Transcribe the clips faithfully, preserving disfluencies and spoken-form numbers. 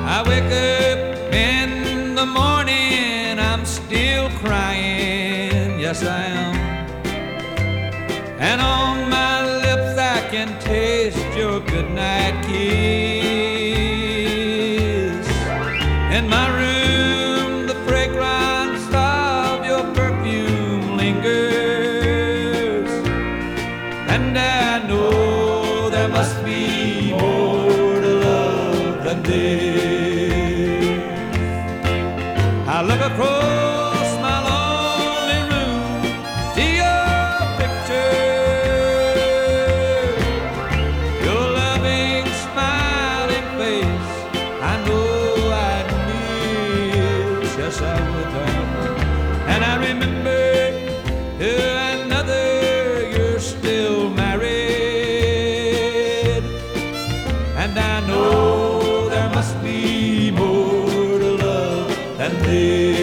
I wake up in the morning, I'm still crying, yes I am. And on my lips I can taste your goodnight kiss. In my room the fragrance of your perfume lingers, and I know there must be more to love than this. I look across my lonely room, see your picture, your loving, smiling face. I know I'd miss, yes I would have. And I remember to another you're still married, and I know there must be more to love than this.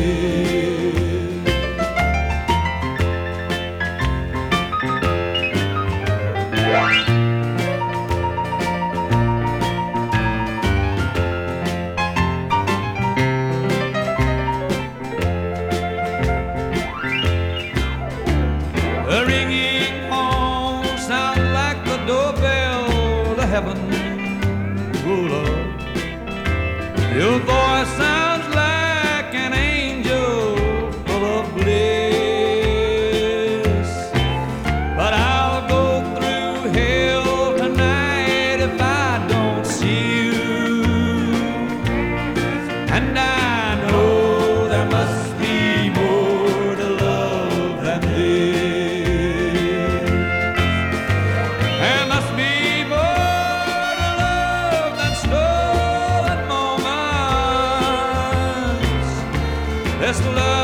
The ringing phone sounds like the doorbell to heaven. Oh Lord, your voice sounds like an angel full of bliss. But I'll go through hell tonight if I don't see you. And I know there must be more to love than this. There must be more to love than stolen moments. This love